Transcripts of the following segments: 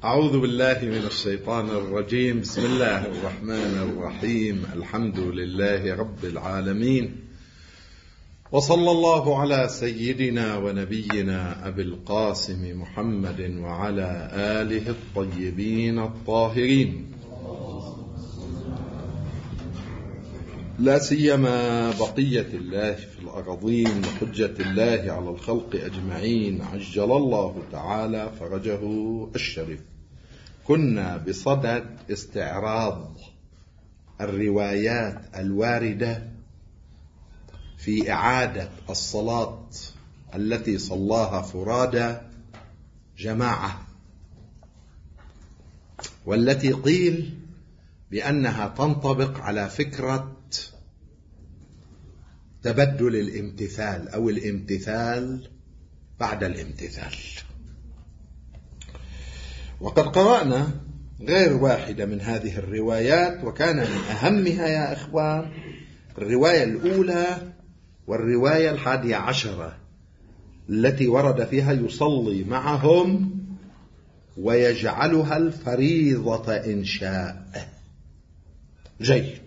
أعوذ بالله من الشيطان الرجيم. بسم الله الرحمن الرحيم. الحمد لله رب العالمين، وصلى الله على سيدنا ونبينا أبي القاسم محمد وعلى آله الطيبين الطاهرين، لا سيما بقية الله في الأراضين وحجة الله على الخلق أجمعين، عجل الله تعالى فرجه الشريف. كنا بصدد استعراض الروايات الواردة في إعادة الصلاة التي صلاها فرادى جماعة، والتي قيل بأنها تنطبق على فكرة تبدل الامتثال أو الامتثال بعد الامتثال. وقد قرأنا غير واحدة من هذه الروايات، وكان من أهمها يا إخوان الرواية الأولى والرواية 11 التي ورد فيها يصلي معهم ويجعلها الفريضة إن شاء. جيد.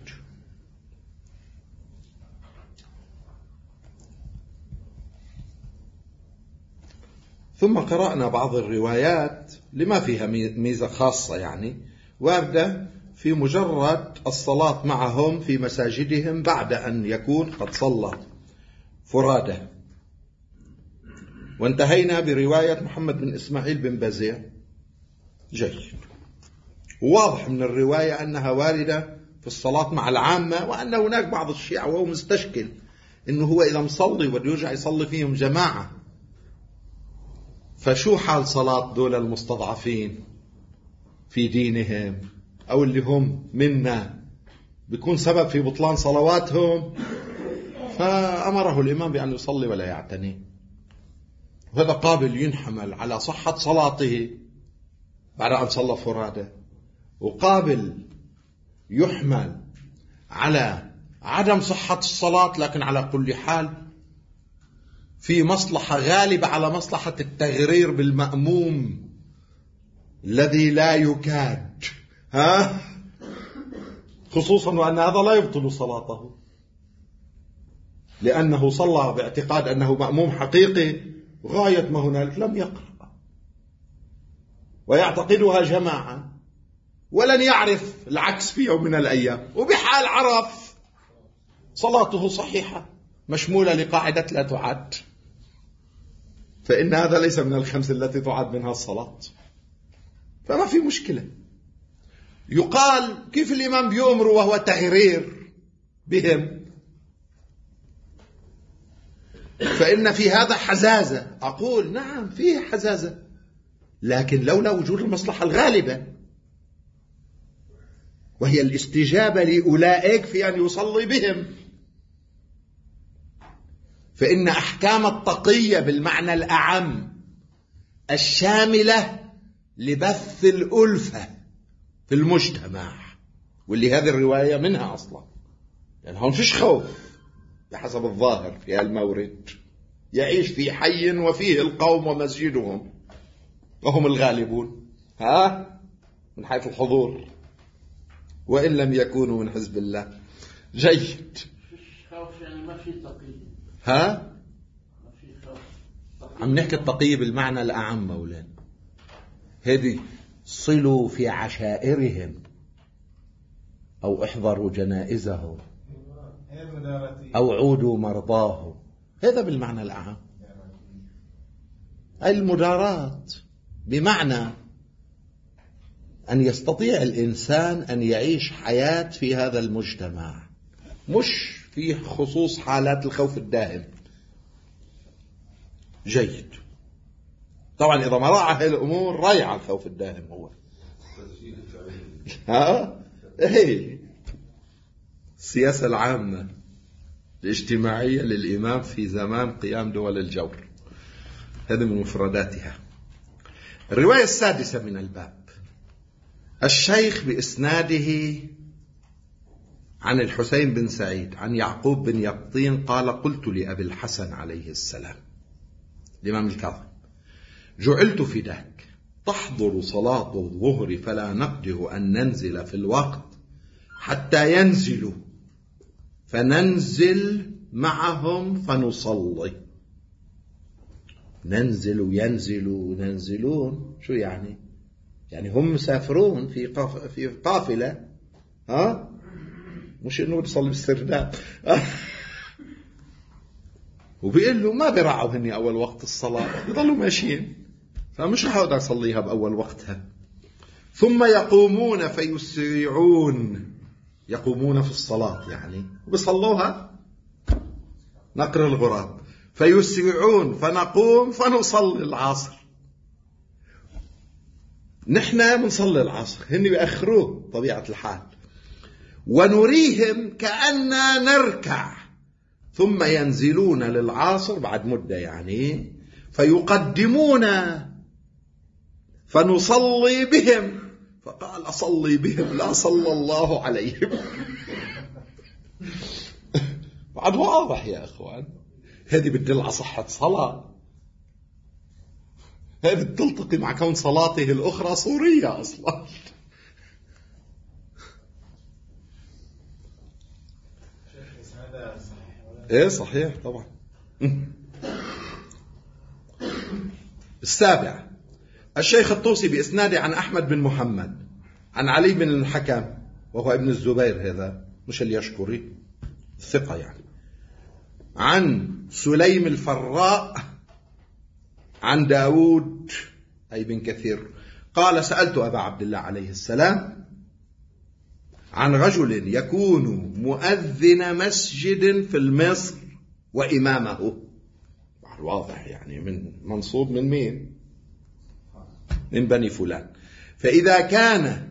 ثم قرأنا بعض الروايات لما فيها ميزة خاصة، يعني واردة في مجرد الصلاة معهم في مساجدهم بعد أن يكون قد صلى فرادى. وانتهينا برواية محمد بن إسماعيل بن بزيع. جيد. واضح من الرواية أنها واردة في الصلاة مع العامة، وأن هناك بعض الشيعة وهو مستشكل أنه هو إذا مصلي وده يرجع يصلي فيهم جماعة، فشو حال صلاة دول المستضعفين في دينهم أو اللي هم منا، بيكون سبب في بطلان صلواتهم. فأمره الإمام بأن يصلي ولا يعتني، وهذا قابل ينحمل على صحة صلاته بعد أن صلى فرادى، وقابل يحمل على عدم صحة الصلاة، لكن على كل حال في مصلحة غالبة على مصلحة التغرير بالمأموم الذي لا يكاد، خصوصا وأن هذا لا يبطل صلاته، لأنه صلى باعتقاد أنه مأموم حقيقي، غاية ما هنالك لم يقرأ ويعتقدها جماعة، ولن يعرف العكس في يوم من الأيام، وبحال عرف صلاته صحيحة مشمولة لقاعدة لا تعد، فإن هذا ليس من الخمس التي تعد منها الصلاة، فما في مشكلة. يقال كيف الإمام بيؤمر وهو تغرير بهم؟ فإن في هذا حزازة. أقول نعم فيه حزازة، لكن لولا وجود المصلحة الغالبة وهي الاستجابة لأولئك في أن يصلي بهم، فإن أحكام التقية بالمعنى الأعم الشاملة لبث الألفة في المجتمع، واللي هذه الرواية منها أصلا، يعني هم فيش خوف بحسب الظاهر في المورد، يعيش في حي وفيه القوم ومسجدهم وهم الغالبون من حيث الحضور، وإن لم يكونوا من حزب الله. جيد. عم نحكي التقية بالمعنى الأعم مولانا، هذه صلوا في عشائرهم أو احضروا جنائزهم أو عودوا مرضاهم، هذا بالمعنى الأعم. المداراة بمعنى أن يستطيع الإنسان أن يعيش حياة في هذا المجتمع، مش في خصوص حالات الخوف الدائم. جيد. طبعا إذا ما راعى هذه الأمور رايع الخوف الدائم هو السياسة العامة الاجتماعية للإمام في زمان قيام دول الجور، هذا من مفرداتها. الرواية 6 من الباب. الشيخ بإسناده عن الحسين بن سعيد عن يعقوب بن يقطين قال: قلت لأبي الحسن عليه السلام، الإمام الكاظم: جعلت فداك، تحضر صلاة الظهر فلا نقدر أن ننزل في الوقت حتى ينزلوا فننزل معهم فنصلي. ننزل ينزلون شو يعني؟ يعني هم مسافرون في قافلة، مش إنه نصلي بالسرداب. وبيقول له ما بيرعوا هني أول وقت الصلاة، بيضلوا ماشيين، فمش رح أقدر أصليها بأول وقتها. ثم يقومون فيسرعون، يقومون في الصلاة يعني وبيصلوها نقر الغراب، فيسرعون فنقوم فنصلي العصر. نحن منصلي العصر، هن بيأخروه طبيعة الحال. ونريهم كأننا نركع، ثم ينزلون للعصر بعد مدة يعني فيقدمون فنصلي بهم. فقال أصلي بهم لا صلى الله عليهم. بعد واضح يا أخوان، هذه بتدل على صحة صلاة، هذه بتلتقي مع كون صلاته الأخرى صورية أصلا. ايه صحيح طبعا. السابع، الشيخ الطوسي بإسناده عن أحمد بن محمد عن علي بن الحكم وهو ابن الزبير، هذا مش اليشكري الثقة يعني، عن سليم الفراء عن داود أي بن كثير قال سألت أبا عبد الله عليه السلام عن رجل يكون مؤذن مسجد في مصر وإمامه. واضح يعني من منصوب من مين؟ من بني فلان. فإذا كان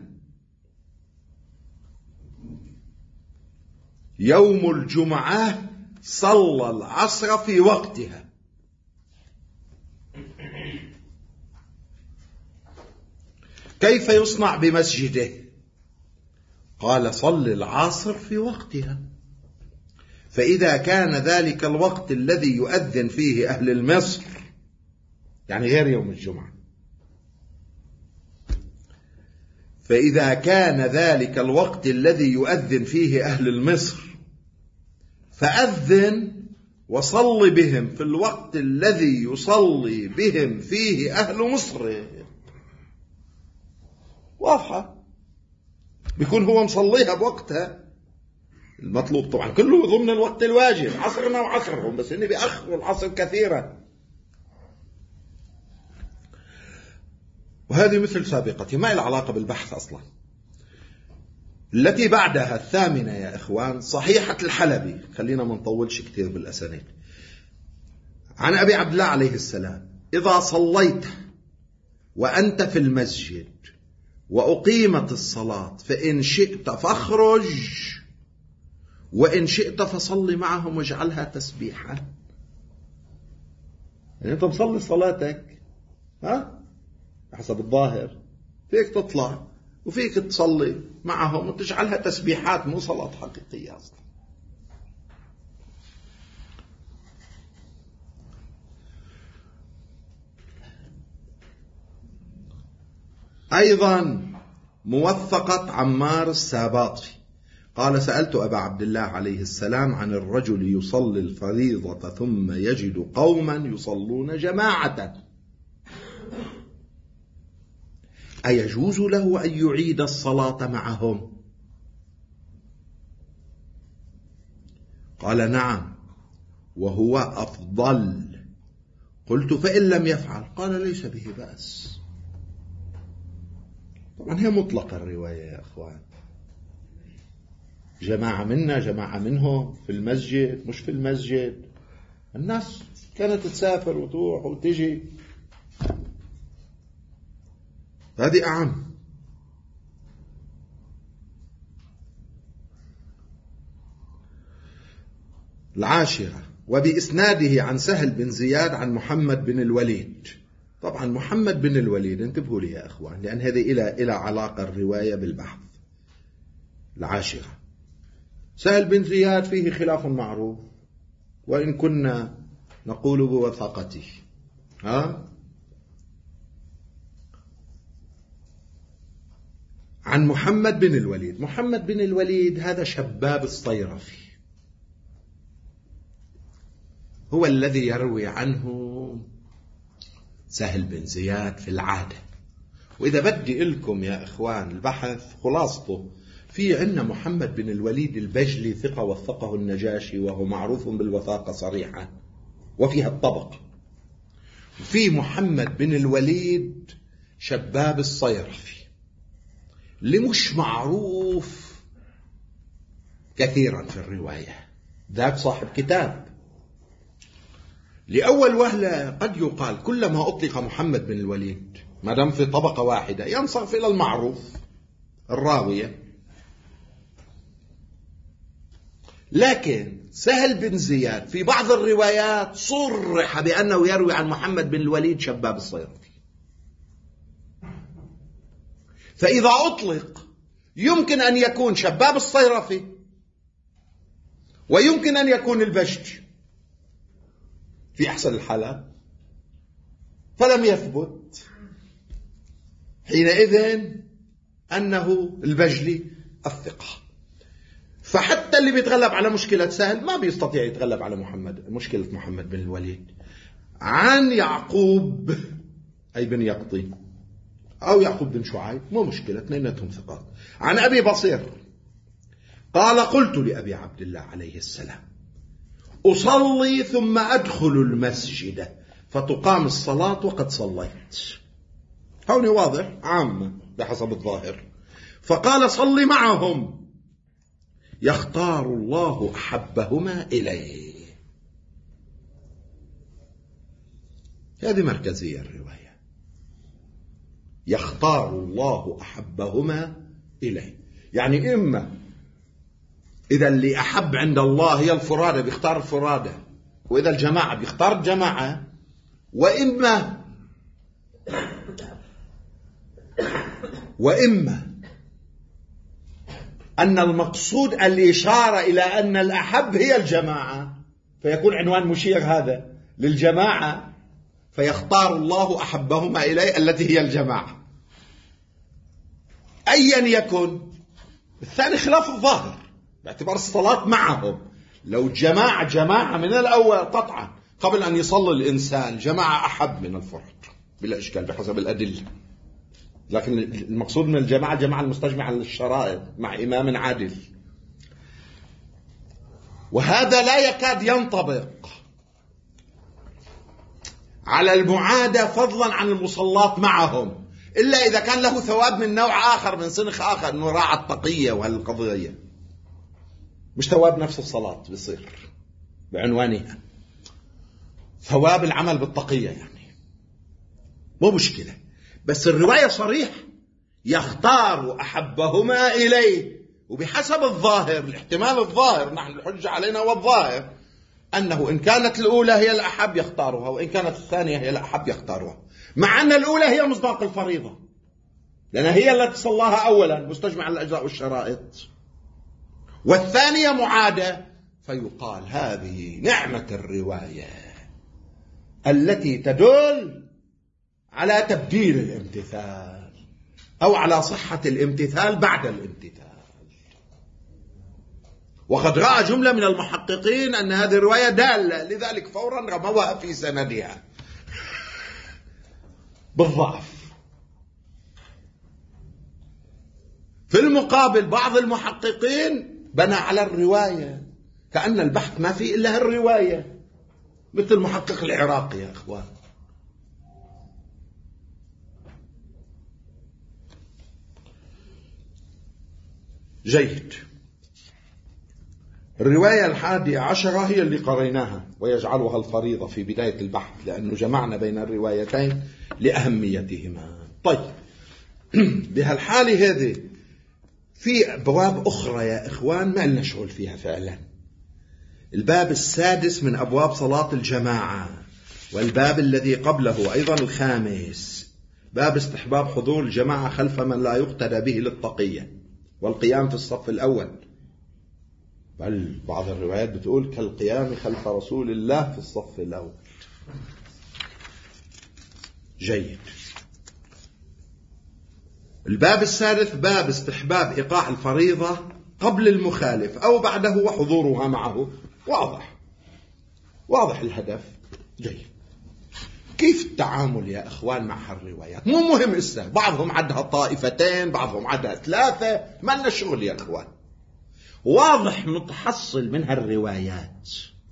يوم الجمعة صلى العصر في وقتها، كيف يصنع بمسجده؟ قال صل العصر في وقتها. فإذا كان ذلك الوقت الذي يؤذن فيه أهل المصر، يعني غير يوم الجمعة، فإذا كان ذلك الوقت الذي يؤذن فيه أهل المصر فأذن وصل بهم في الوقت الذي يصلي بهم فيه أهل مصر. واضحة، بيكون هو مصليها بوقتها المطلوب. طبعا كله ضمن الوقت الواجب، عصرنا وعصرهم، بس إني بيأخروا العصر كثيرا. وهذه مثل سابقتي ما لها علاقة بالبحث أصلا. التي بعدها الثامنة يا إخوان صحيحة الحلبي، خلينا ما نطولش كثير بالأسانيد، عن أبي عبد الله عليه السلام إذا صليت وأنت في المسجد وأقيمت الصلاة فإن شئت فاخرج وإن شئت فصل معهم واجعلها تسبيحا. يعني أنت مصلي صلاتك حسب الظاهر، فيك تطلع وفيك تصلي معهم وتجعلها تسبيحات، مو صلاة حقيقية أصلا. أيضا موثقة عمار الساباطي قال سألت أبا عبد الله عليه السلام عن الرجل يصلي الفريضة ثم يجد قوما يصلون جماعة، أيجوز له أن يعيد الصلاة معهم؟ قال نعم وهو أفضل. قلت فإن لم يفعل؟ قال ليس به بأس. طبعا هي مطلقة الرواية يا أخوان، جماعة منا جماعة منهم في المسجد مش في المسجد، الناس كانت تسافر وتروح وتجي، هذه أعم. العاشرة وبإسناده عن سهل بن زياد عن محمد بن الوليد. طبعا محمد بن الوليد انتبهوا لي يا أخوان، لأن هذه إلى علاقة الرواية بالبحث. العاشرة سهل بن زياد فيه خلاف معروف، وإن كنا نقول بوثاقته. عن محمد بن الوليد. محمد بن الوليد هذا شباب الصيرفي، هو الذي يروي عنه سهل بن زياد في العادة. وإذا بدي لكم يا إخوان البحث خلاصته، في عندنا محمد بن الوليد البجلي ثقة وثقه النجاشي وهو معروف بالوثاقة صريحة وفيها الطبق. في محمد بن الوليد شباب الصيرفي اللي مش معروف كثيرا في الرواية، ذاك صاحب كتاب. لأول وهلة قد يقال كلما أطلق محمد بن الوليد ما دام في طبقة واحدة ينصرف إلى المعروف الراوية، لكن سهل بن زياد في بعض الروايات صرح بأنه يروي عن محمد بن الوليد شباب الصيرفي. فإذا أطلق يمكن أن يكون شباب الصيرفي ويمكن أن يكون البجلي في أحسن الحالات، فلم يثبت حينئذ أنه البجلي الثقة. فحتى اللي بيتغلب على مشكلة سهل ما بيستطيع يتغلب على مشكلة محمد بن الوليد. عن يعقوب أي بن يقطي أو يعقوب بن شعيب مو مشكلة، اثنيناتهم ثقات. عن أبي بصير قال قلت لأبي عبد الله عليه السلام أصلي ثم أدخل المسجد فتقام الصلاة وقد صليت. هوني واضح عامة بحسب الظاهر. فقال صلي معهم يختار الله أحبهما إليه. هذه مركزية الرواية، يختار الله أحبهما إليه. يعني إما إذا اللي أحب عند الله هي الفرادة بيختار الفرادة، وإذا الجماعة بيختار الجماعة، وإما أن المقصود الإشارة إلى أن الأحب هي الجماعة، فيكون عنوان مشير هذا للجماعة، فيختار الله أحبهما إليه التي هي الجماعة. أيا يكن الثاني خلاف الظاهر باعتبار الصلاة معهم. لو جماعة من الأول قطعا قبل أن يصلي الإنسان جماعة أحب من الفرد بلا إشكال بحسب الأدلة، لكن المقصود من الجماعة الجماعة المستجمعة للشرائط مع إمام عادل، وهذا لا يكاد ينطبق على المعادة فضلا عن المصلات معهم، إلا إذا كان له ثواب من نوع آخر من صنخ آخر، أنه راعى التقية وهالقضية، مش ثواب نفس الصلاة بيصير بعنوانها ثواب العمل بالتقية، يعني مو مشكلة. بس الرواية صريح يختار أحبهما إليه، وبحسب الظاهر الاحتمال الظاهر، نحن الحجة علينا والظاهر أنه إن كانت الأولى هي الأحب يختارها، وإن كانت الثانية هي الأحب يختارها، مع أن الأولى هي مصداق الفريضة لأنها هي التي صلاها أولا مستجمع على الأجزاء والشرائط، والثانية معادة. فيقال هذه نعمة الرواية التي تدل على تبديل الامتثال أو على صحة الامتثال بعد الامتثال. وقد رأى جملة من المحققين أن هذه الرواية دالة، لذلك فورا رموها في سندها بالضعف. في المقابل بعض المحققين بنى على الرواية كأن البحث ما فيه إلا الرواية، مثل المحقق العراقي يا أخوان. جيد. الرواية 11 هي اللي قريناها ويجعلها الفريضة في بداية البحث، لأنه جمعنا بين الروايتين لأهميتهما. طيب بهالحالة هذه في أبواب أخرى يا إخوان ما لنا شغل فيها فعلا. الباب السادس من أبواب صلاة الجماعة، والباب الذي قبله أيضا الخامس، باب استحباب حضور الجماعة خلف من لا يقتدى به للتقية والقيام في الصف الأول، بل بعض الروايات بتقول كالقيام خلف رسول الله في الصف الأول. جيد. الباب الثالث باب استحباب إيقاع الفريضة قبل المخالف أو بعده وحضورها معه. واضح الهدف. جيد. كيف التعامل يا أخوان مع هالروايات؟ مو مهم إسا، بعضهم عدها طائفتين، بعضهم عدها 3، ما لنا شغل يا أخوان. واضح متحصل من هالروايات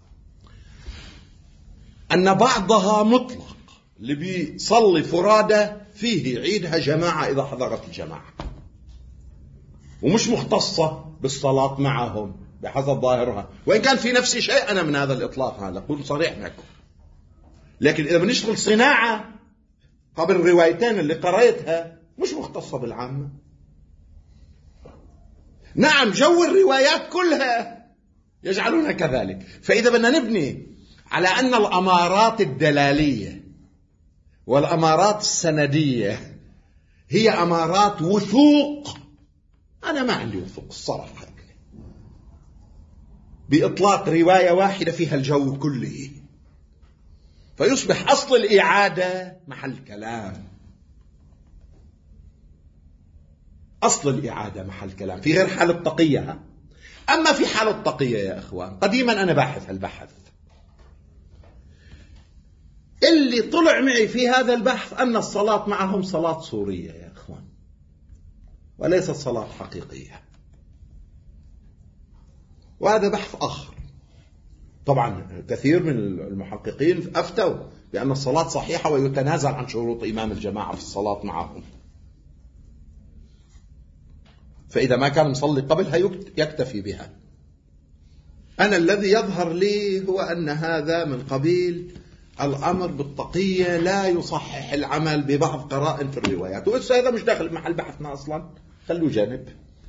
أن بعضها مطلق، اللي بيصلي فرادى فيه عيدها جماعة إذا حضرت الجماعة، ومش مختصة بالصلاة معهم بحسب ظاهرها، وإن كان في نفسي شيء أنا من هذا الإطلاق، هذا أقول صريح معكم. لكن إذا بنشتغل صناعة قبل الروايتين اللي قرأتها مش مختصة بالعامة. نعم، جو الروايات كلها يجعلونها كذلك. فإذا بدنا نبني على أن الأمارات الدلالية والأمارات السندية هي أمارات وثوق، أنا ما عندي وثوق الصراحة بإطلاق رواية واحدة فيها الجو كله، فيصبح أصل الإعادة محل كلام. أصل الإعادة محل كلام في غير حال التقية. أما في حال التقية يا أخوان، قديما أنا باحث هالبحث، اللي طلع معي في هذا البحث أن الصلاة معهم صلاة صورية يا أخوان، وليست صلاة حقيقية. وهذا بحث آخر. طبعا كثير من المحققين أفتوا بأن الصلاة صحيحة ويتنازل عن شروط إمام الجماعة في الصلاة معهم، فإذا ما كان مصلي قبلها يكتفي بها. أنا الذي يظهر لي هو أن هذا من قبيل الأمر بالتقية لا يصحح العمل ببعض قرائن في الروايات، وإسا هذا مش داخل محل بحثنا أصلا، خلوه جانب.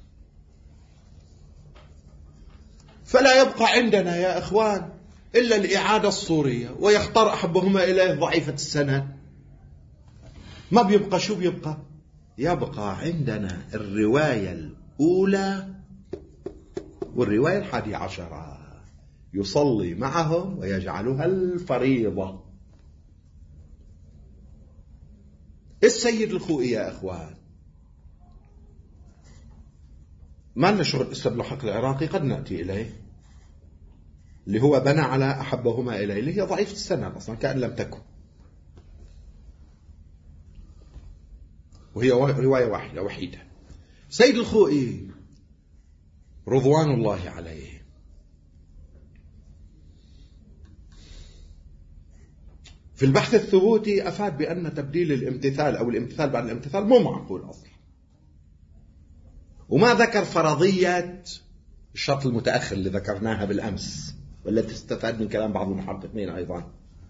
فلا يبقى عندنا يا أخوان إلا الإعادة الصورية، ويختار أحبهما إليه ضعيفة السند. ما بيبقى، شو بيبقى؟ يبقى عندنا الرواية الأولى والرواية 11، يصلي معهم ويجعلها الفريضة. السيد الخوئي يا أخوان ما لنا شغل ابن حق العراقي، قد نأتي إليه، اللي هو بنى على أحبهما إليه، اللي هي ضعيفة السند أصلا كأن لم تكن، وهي رواية واحدة وحيدة. سيد الخوئي رضوان الله عليه في البحث الثبوتي أفاد بأن تبديل الامتثال أو الامتثال بعد الامتثال مو معقول أصلا، وما ذكر فرضية الشرط المتأخر اللي ذكرناها بالأمس، والتي استفاد من كلام بعض المحققين أيضا،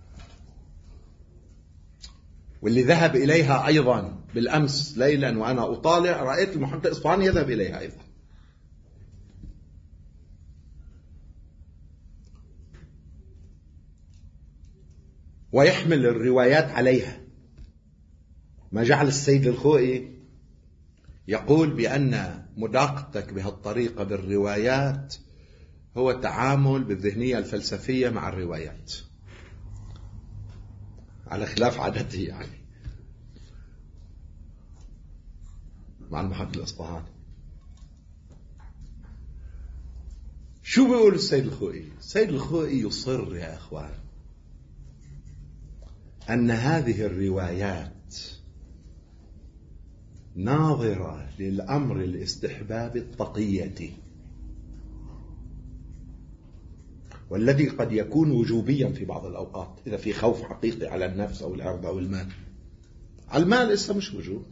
واللي ذهب إليها أيضا بالأمس ليلا وأنا أطالع، رأيت المحقق إصفهاني يذهب إليها أيضا. ويحمل الروايات عليها، ما جعل السيد الخوئي يقول بأن مداقتك بهالطريقة بالروايات هو التعامل بالذهنية الفلسفية مع الروايات، على خلاف عادته يعني مع المحقق الإصفهاني. شو بيقول السيد الخوئي؟ السيد الخوئي يصر يا أخوان أن هذه الروايات ناظرة للأمر الاستحباب التقية، والذي قد يكون وجوبيا في بعض الأوقات إذا في خوف حقيقي على النفس أو الأرض أو المال. المال لسه مش وجوب.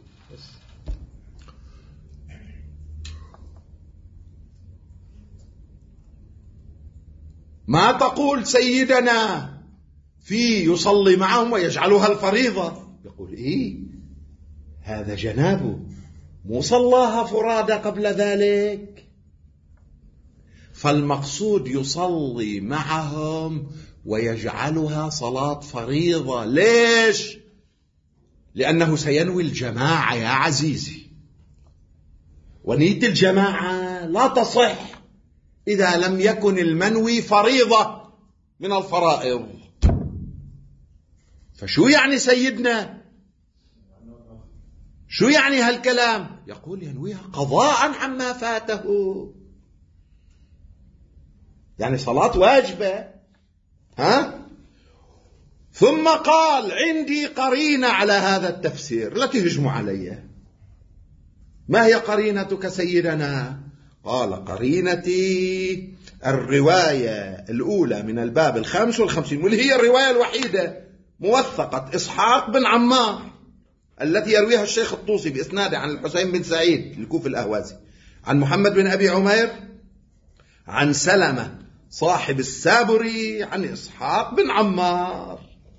ما تقول سيدنا في يصلي معهم ويجعلها الفريضة؟ يقول إيه، هذا جنابه مو صلاها فرادى قبل ذلك. فالمقصود يصلي معهم ويجعلها صلاة فريضة. ليش؟ لأنه سينوي الجماعة يا عزيزي، ونية الجماعة لا تصح إذا لم يكن المنوي فريضة من الفرائض. فشو يعني سيدنا؟ شو يعني هالكلام؟ يقول ينويها قضاء عما فاته، يعني صلاة واجبة. ثم قال عندي قرينة على هذا التفسير، لا تهجموا علي. ما هي قرينتك سيدنا؟ قال قرينتي الرواية الأولى من الباب 55، واللي هي الرواية الوحيدة موثقة إسحاق بن عمار التي يرويها الشيخ الطوسي بإسناده عن الحسين بن سعيد الكوفي الأهوازي عن محمد بن أبي عمير عن سلمة صاحب السابري عن إسحاق بن عمار.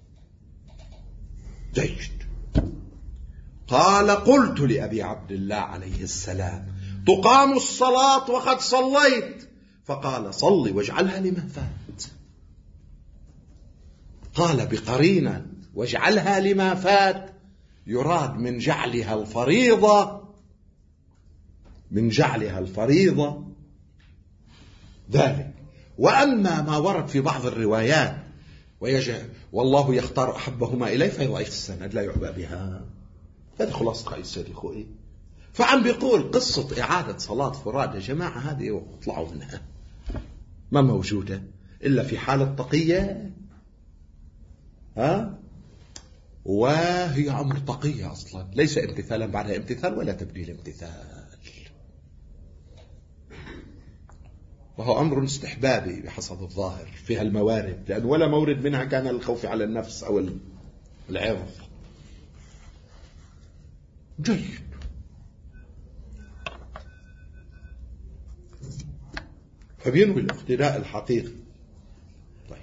جيد. قال قلت لأبي عبد الله عليه السلام تقام الصلاة وقد صليت، فقال صلي واجعلها لما فات. قال بقرينة واجعلها لما فات يراد من جعلها الفريضة ذلك. وأما ما ورد في بعض الروايات والله يختار أحبهما إليه فهي ضعيف السند لا يعبأ بها. هذه خلاصة رأي السيد الخوئي. فعم بيقول قصة إعادة صلاة فراد يا جماعة هذه اطلعوا منها، ما موجودة إلا في حالة تقية، وهي أمر تقية أصلا، ليس امتثالا بعدها امتثال ولا تبديل امتثال، وهو أمر استحبابي بحسب الظاهر في هالموارد، لأن ولا مورد منها كان الخوف على النفس أو العرض. جيد. فبينوي الاقتداء الحقيقي. طيب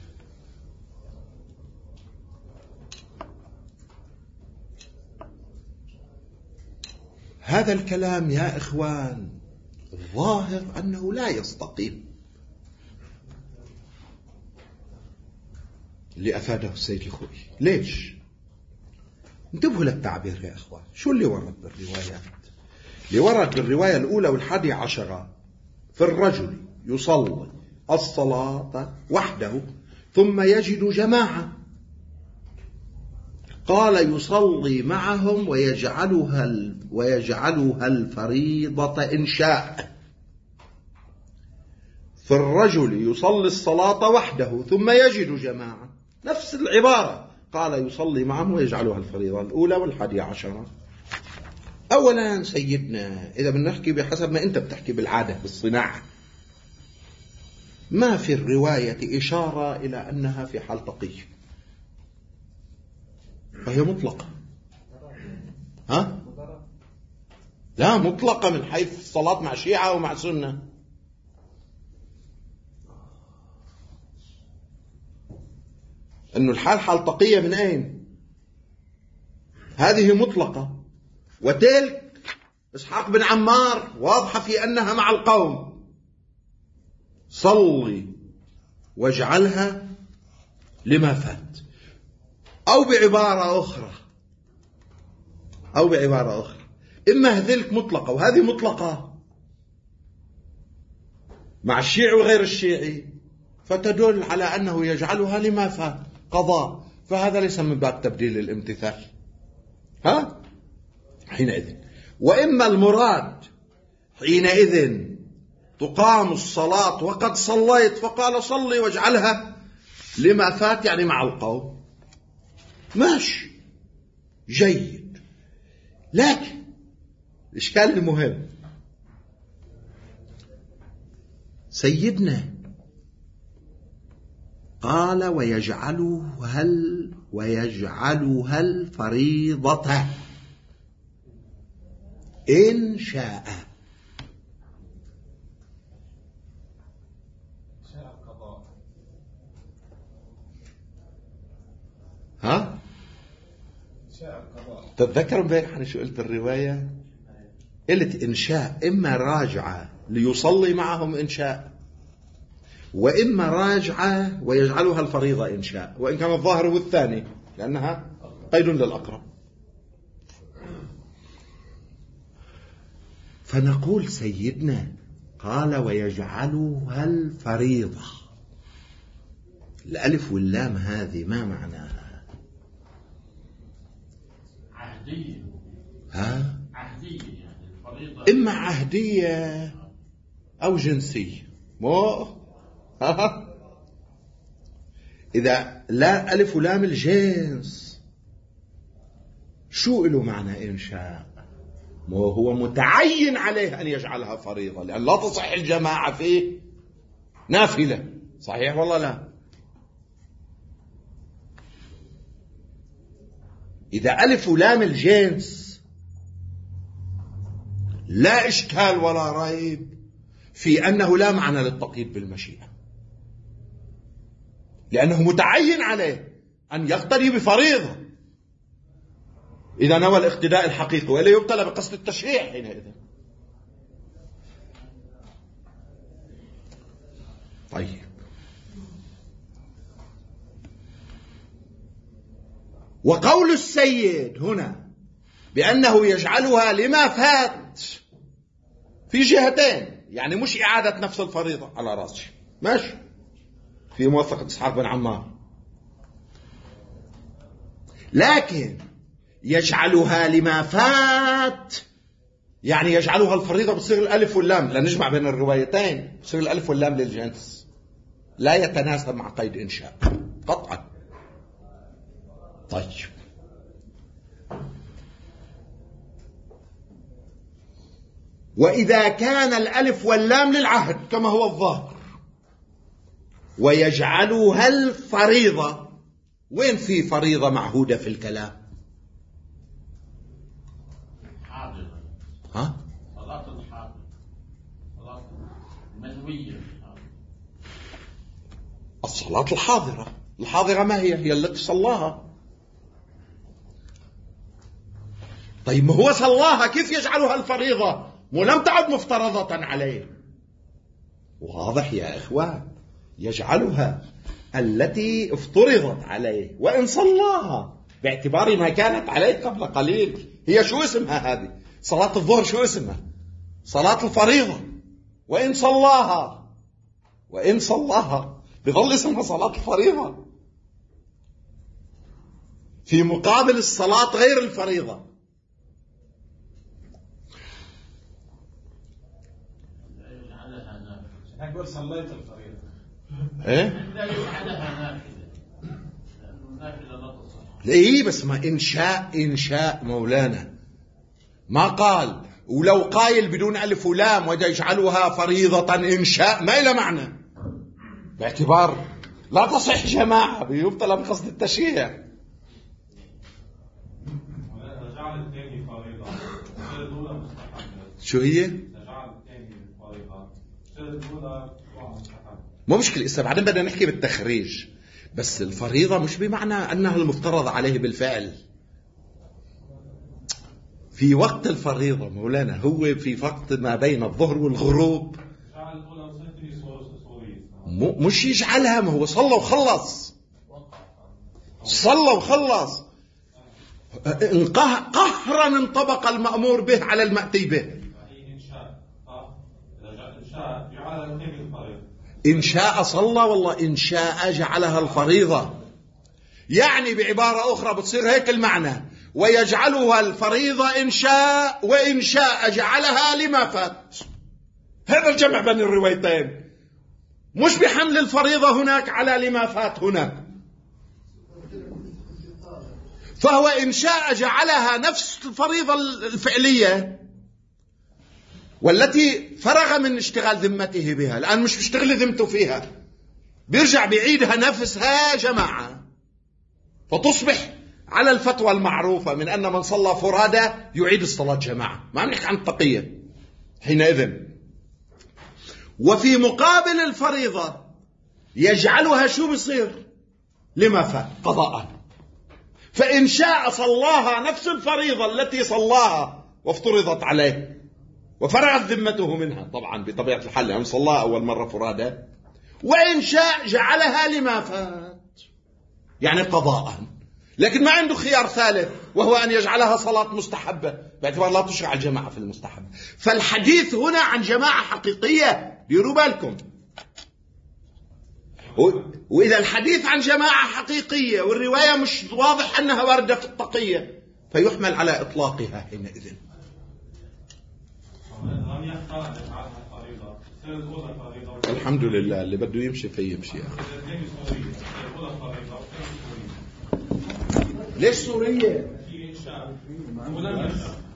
هذا الكلام يا إخوان الظاهر أنه لا يستقيم اللي أفاده السيد الخوئي. ليش؟ انتبهوا للتعبير يا إخوان. شو اللي ورد بالروايات؟ اللي ورد بالرواية الأولى والحادي عشرة في الرجل يصلي الصلاة وحده ثم يجد جماعة، قال يصلي معهم ويجعلها الفريضة إن شاء. في الرجل يصلي الصلاة وحده ثم يجد جماعة، نفس العبارة، قال يصلي معهم ويجعلها الفريضة الأولى والحادي عشرة. أولا سيدنا إذا بنحكي بحسب ما أنت بتحكي بالعادة بالصناعة، ما في الرواية إشارة إلى أنها في حال تقي، فهي مطلقة. لا مطلقة من حيث الصلاة مع شيعة ومع سنة. أنه الحال حال تقية من أين؟ هذه مطلقة، وتلك إسحاق بن عمار واضحة في أنها مع القوم. صلي واجعلها لما فات، أو بعبارة أخرى إما هذيك مطلقة وهذه مطلقة مع الشيعي وغير الشيعي، فتدل على أنه يجعلها لما فات قضاء، فهذا ليس من باب تبديل الامتثال حينئذ. وإما المراد حينئذ تقام الصلاة وقد صليت، فقال صلي واجعلها لما فات يعني مع القوم، ماشي جيد. لكن الإشكال المهم سيدنا قال ويجعلها الفريضة إن شاء. تتذكر امبارح أنا شو قلت الرواية؟ قلت إن شاء إما راجعة ليصلي معهم إن شاء، وإما راجعة ويجعلها الفريضة إن شاء، وإن كان الظاهر هو الثاني لأنها قيد للأقرب. فنقول سيدنا قال ويجعلها الفريضة، الألف واللام هذه ما معناها؟ عهدية يعني الفريضة إما عهدية أو جنسية. إذا لا ألف ولام الجنس شو له معنى إنشاء؟ هو متعين عليه أن يجعلها فريضة، لأن لا تصح الجماعة فيه نافلة. صحيح والله لا؟ إذا ألف ولام الجنس لا إشكال ولا ريب في أنه لا معنى للتقييد بالمشيئة، لأنه متعين عليه أن يقتدي بفريضة إذا نوى الاقتداء الحقيقي، وإلا يبتلى بقصد التشريع حينئذ. طيب، وقول السيد هنا بأنه يجعلها لما فات في جهتين، يعني مش إعادة نفس الفريضة على راسي، ماشي، في موافقة إسحاق بن عمار، لكن يجعلها لما فات يعني يجعلها الفريضة بصيغ الألف واللام، لا نجمع بين الروايتين، بصيغ الألف واللام للجنس لا يتناسب مع قيد إنشاء قطعا. طيب، وإذا كان الألف واللام للعهد كما هو الظاهر ويجعلها الفريضة، وين في فريضة معهودة في الكلام؟ حاضرة. صلاة الحاضرة، صلاة المنوية. الصلاة الحاضرة، الحاضرة ما هي التي صلاها. طيب، ما هو صلاها، كيف يجعلها الفريضة ولم تعد مفترضة عليه؟ واضح يا إخوان، يجعلها التي افترضت عليه وإن صلاها، باعتبار ما كانت عليه قبل قليل. هي شو اسمها هذه؟ صلاة الظهر شو اسمها؟ صلاة الفريضة، وإن صلاها بظل اسمها صلاة الفريضة، في مقابل الصلاة غير الفريضة. أقول صليت الفريضة. إيه؟ لا يجعلها نافلة، نافلة لا تصح. إيه، بس ما إنشاء مولانا، ما قال ولو قايل بدون ألف ولام ويجعلها فريضة إنشاء ما إلى معنى، باعتبار لا تصح جماعة بيبطل بقصد التشريع. جعل الثاني فريضة، الأولى مستحبة. شو هي؟ جعل الثاني فريضة، الأولى مستحبة. مو مشكلة، إسا بعدين بدنا نحكي بالتخريج، بس الفريضة مش بمعنى أنها المفترض عليه بالفعل. في وقت الفريضة مولانا هو في وقت ما بين الظهر والغروب، مش يجعلها، ما هو صلى وخلص، قهرا انطبق المأمور به على المأتي به. إن شاء صلى والله إن شاء جعلها الفريضة، يعني بعبارة أخرى بتصير هيك المعنى، ويجعلها الفريضة إن شاء، وإن شاء جعلها لما فات. هذا الجمع بين الروايتين، مش بحمل الفريضة هناك على لما فات هناك، فهو إن شاء جعلها نفس الفريضة الفعلية والتي فرغ من اشتغال ذمته بها، الآن مش بيشتغل ذمته فيها، بيرجع بيعيدها نفسها جماعة، فتصبح على الفتوى المعروفة من أن من صلى فرادى يعيد الصلاة جماعة، ما عم نحكي عن التقية حينئذ. وفي مقابل الفريضة يجعلها شو بصير؟ لما فات قضاء. فإن شاء صلاها نفس الفريضة التي صلاها وافترضت عليه وفرغت ذمته منها، طبعا بطبيعة الحال يعني صلاها أول مرة فرادى، وإن شاء جعلها لما فات يعني قضاء، لكن ما عنده خيار ثالث وهو أن يجعلها صلاة مستحبة باعتبار لا تشرع الجماعة في المستحب. فالحديث هنا عن جماعة حقيقية، ديروا بالكم. وإذا الحديث عن جماعة حقيقية والرواية مش واضح أنها واردة في التقية، فيحمل على إطلاقها حينئذ. لم يختار أن يجعلها فريضة. السنة الأولى فريضة. الحمد لله، اللي بده يمشي فيمشي. الاثنين سورية. السنة الأولى فريضة والثانية سورية. ليش سورية؟ في إنشاء ولم يشاء.